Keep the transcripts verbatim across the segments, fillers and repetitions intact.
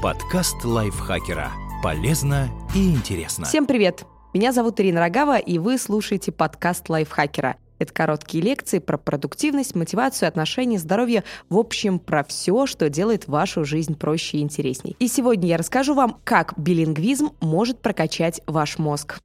Подкаст лайфхакера. Полезно и интересно. Всем привет! Меня зовут Ирина Рогава, и вы слушаете подкаст лайфхакера. Это короткие лекции про продуктивность, мотивацию, отношения, здоровье, в общем, про все, что делает вашу жизнь проще и интересней. И сегодня я расскажу вам, как билингвизм может прокачать ваш мозг.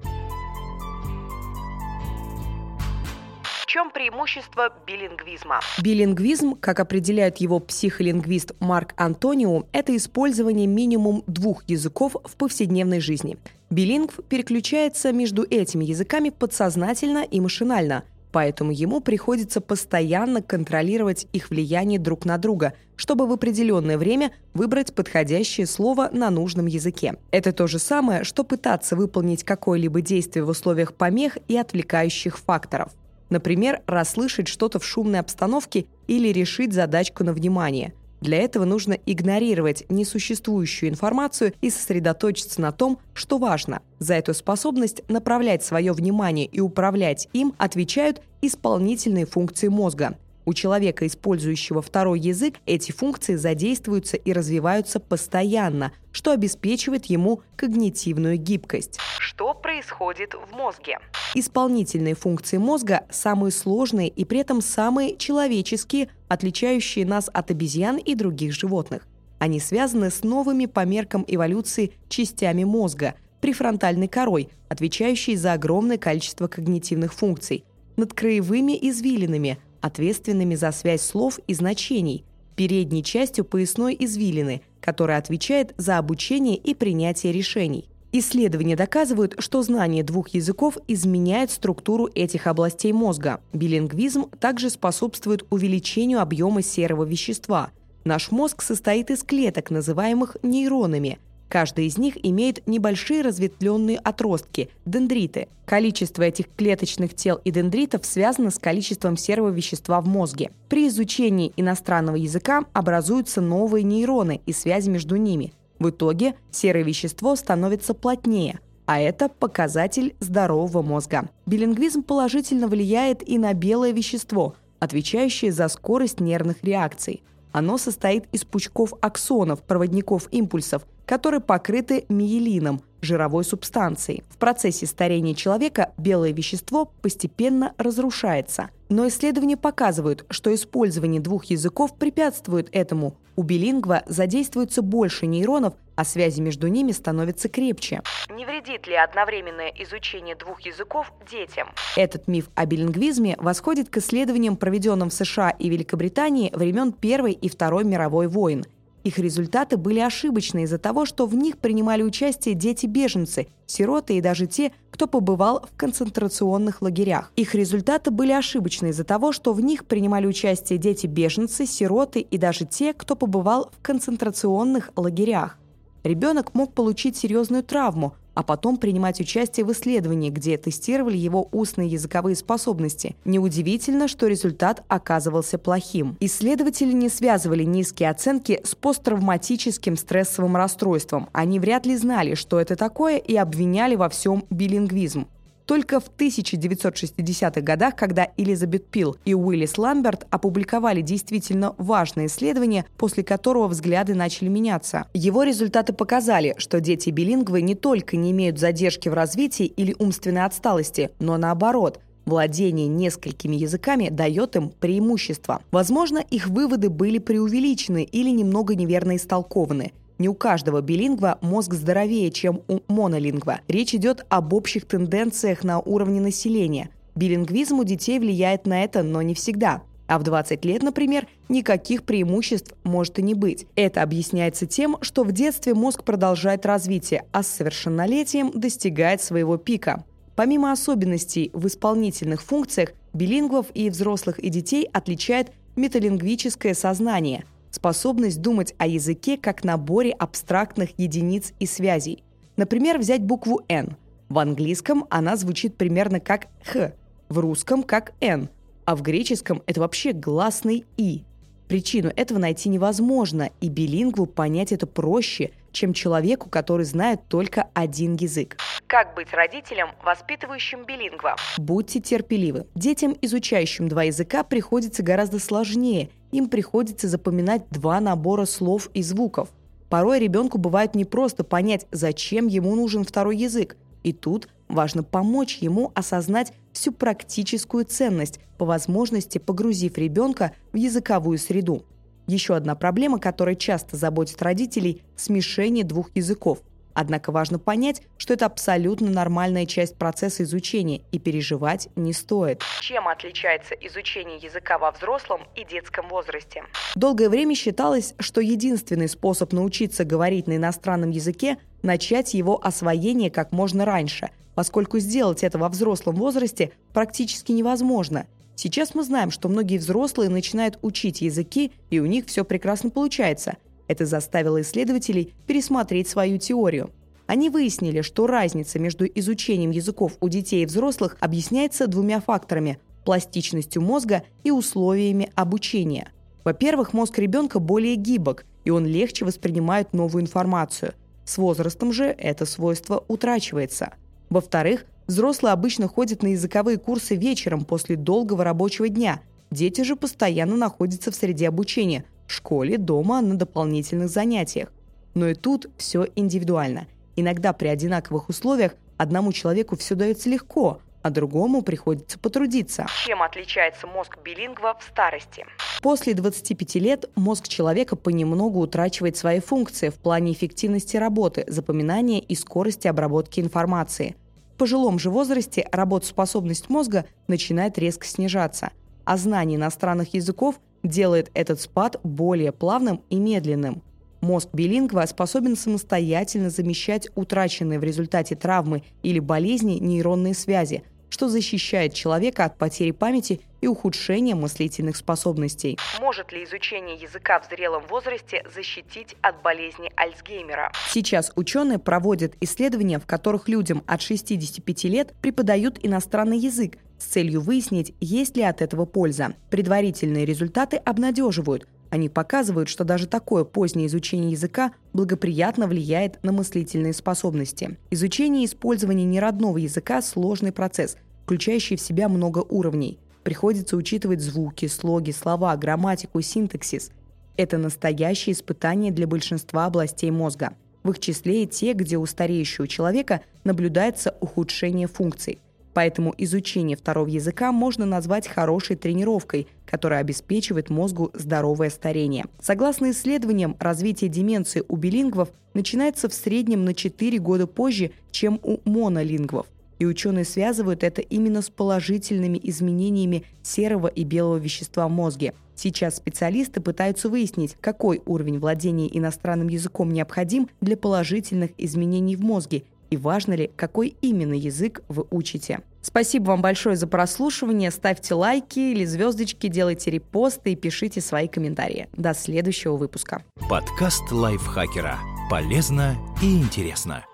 В чем преимущество билингвизма? Билингвизм, как определяет его психолингвист Марк Антониу, это использование минимум двух языков в повседневной жизни. Билингв переключается между этими языками подсознательно и машинально, поэтому ему приходится постоянно контролировать их влияние друг на друга, чтобы в определенное время выбрать подходящее слово на нужном языке. Это то же самое, что пытаться выполнить какое-либо действие в условиях помех и отвлекающих факторов. Например, расслышать что-то в шумной обстановке или решить задачку на внимание. Для этого нужно игнорировать несуществующую информацию и сосредоточиться на том, что важно. За эту способность направлять свое внимание и управлять им отвечают исполнительные функции мозга. У человека, использующего второй язык, эти функции задействуются и развиваются постоянно, что обеспечивает ему когнитивную гибкость. Что происходит в мозге? Исполнительные функции мозга самые сложные и при этом самые человеческие, отличающие нас от обезьян и других животных. Они связаны с новыми по меркам эволюции частями мозга, префронтальной корой, отвечающей за огромное количество когнитивных функций, над краевыми извилинами, ответственными за связь слов и значений, передней частью поясной извилины, которая отвечает за обучение и принятие решений. Исследования доказывают, что знание двух языков изменяет структуру этих областей мозга. Билингвизм также способствует увеличению объема серого вещества. Наш мозг состоит из клеток, называемых нейронами. Каждая из них имеет небольшие разветвленные отростки – дендриты. Количество этих клеточных тел и дендритов связано с количеством серого вещества в мозге. При изучении иностранного языка образуются новые нейроны и связи между ними. В итоге серое вещество становится плотнее, а это показатель здорового мозга. Билингвизм положительно влияет и на белое вещество, отвечающее за скорость нервных реакций. Оно состоит из пучков аксонов, проводников импульсов, которые покрыты миелином, жировой субстанцией. В процессе старения человека белое вещество постепенно разрушается. Но исследования показывают, что использование двух языков препятствует этому. У билингва задействуется больше нейронов, а связи между ними становятся крепче. Не вредит ли одновременное изучение двух языков детям? Этот миф о билингвизме восходит к исследованиям, проведенным в США и Великобритании времен Первой и Второй мировой войн. Их результаты были ошибочны из-за того, что в них принимали участие дети-беженцы, сироты и даже те, кто побывал в концентрационных лагерях. Их результаты были ошибочны из-за того, что в них принимали участие дети-беженцы, сироты и даже те, кто побывал в концентрационных лагерях. Ребенок мог получить серьезную травму, а потом принимать участие в исследовании, где тестировали его устные языковые способности. Неудивительно, что результат оказывался плохим. Исследователи не связывали низкие оценки с посттравматическим стрессовым расстройством. Они вряд ли знали, что это такое, и обвиняли во всем билингвизм. Только в тысяча девятьсот шестидесятых годах, когда Элизабет Пил и Уиллис Ламберт опубликовали действительно важное исследование, после которого взгляды начали меняться. Его результаты показали, что дети-билингвы не только не имеют задержки в развитии или умственной отсталости, но наоборот, владение несколькими языками дает им преимущество. Возможно, их выводы были преувеличены или немного неверно истолкованы. Не у каждого билингва мозг здоровее, чем у монолингва. Речь идет об общих тенденциях на уровне населения. Билингвизм у детей влияет на это, но не всегда. А в двадцать лет, например, никаких преимуществ может и не быть. Это объясняется тем, что в детстве мозг продолжает развитие, а с совершеннолетием достигает своего пика. Помимо особенностей в исполнительных функциях, билингвов и взрослых, и детей отличает металингвическое сознание – способность думать о языке как наборе абстрактных единиц и связей. Например, взять букву «Н». В английском она звучит примерно как «х», в русском как «Н», а в греческом это вообще гласный «и». Причину этого найти невозможно, и билингву понять это проще, чем человеку, который знает только один язык. Как быть родителем, воспитывающим билингва? Будьте терпеливы. Детям, изучающим два языка, приходится гораздо сложнее. Им приходится запоминать два набора слов и звуков. Порой ребенку бывает непросто понять, зачем ему нужен второй язык. И тут важно помочь ему осознать всю практическую ценность, по возможности погрузив ребенка в языковую среду. Еще одна проблема, которая часто заботит родителей – смешение двух языков. Однако важно понять, что это абсолютно нормальная часть процесса изучения, и переживать не стоит. Чем отличается изучение языка во взрослом и детском возрасте? Долгое время считалось, что единственный способ научиться говорить на иностранном языке – начать его освоение как можно раньше, поскольку сделать это во взрослом возрасте практически невозможно. Сейчас мы знаем, что многие взрослые начинают учить языки, и у них все прекрасно получается. Это заставило исследователей пересмотреть свою теорию. Они выяснили, что разница между изучением языков у детей и взрослых объясняется двумя факторами – пластичностью мозга и условиями обучения. Во-первых, мозг ребенка более гибок, и он легче воспринимает новую информацию. С возрастом же это свойство утрачивается. Во-вторых, взрослые обычно ходят на языковые курсы вечером после долгого рабочего дня. Дети же постоянно находятся в среде обучения – в школе, дома, на дополнительных занятиях. Но и тут все индивидуально. Иногда при одинаковых условиях одному человеку все дается легко, а другому приходится потрудиться. Чем отличается мозг билингва в старости? После двадцати пяти лет мозг человека понемногу утрачивает свои функции в плане эффективности работы, запоминания и скорости обработки информации. В пожилом же возрасте работоспособность мозга начинает резко снижаться, а знание иностранных языков делает этот спад более плавным и медленным. Мозг билингва способен самостоятельно замещать утраченные в результате травмы или болезни нейронные связи, что защищает человека от потери памяти и ухудшения мыслительных способностей. Может ли изучение языка в зрелом возрасте защитить от болезни Альцгеймера? Сейчас ученые проводят исследования, в которых людям от шестидесяти пяти лет преподают иностранный язык, с целью выяснить, есть ли от этого польза. Предварительные результаты обнадеживают. Они показывают, что даже такое позднее изучение языка благоприятно влияет на мыслительные способности. Изучение и использование неродного языка – сложный процесс, включающий в себя много уровней. Приходится учитывать звуки, слоги, слова, грамматику, синтаксис. Это настоящее испытание для большинства областей мозга. В их числе и те, где у стареющего человека наблюдается ухудшение функций. Поэтому изучение второго языка можно назвать хорошей тренировкой, которая обеспечивает мозгу здоровое старение. Согласно исследованиям, развитие деменции у билингвов начинается в среднем на четыре года позже, чем у монолингвов. И ученые связывают это именно с положительными изменениями серого и белого вещества в мозге. Сейчас специалисты пытаются выяснить, какой уровень владения иностранным языком необходим для положительных изменений в мозге, и важно ли, какой именно язык вы учите. Спасибо вам большое за прослушивание. Ставьте лайки или звездочки, делайте репосты и пишите свои комментарии. До следующего выпуска. Подкаст лайфхакера. Полезно и интересно.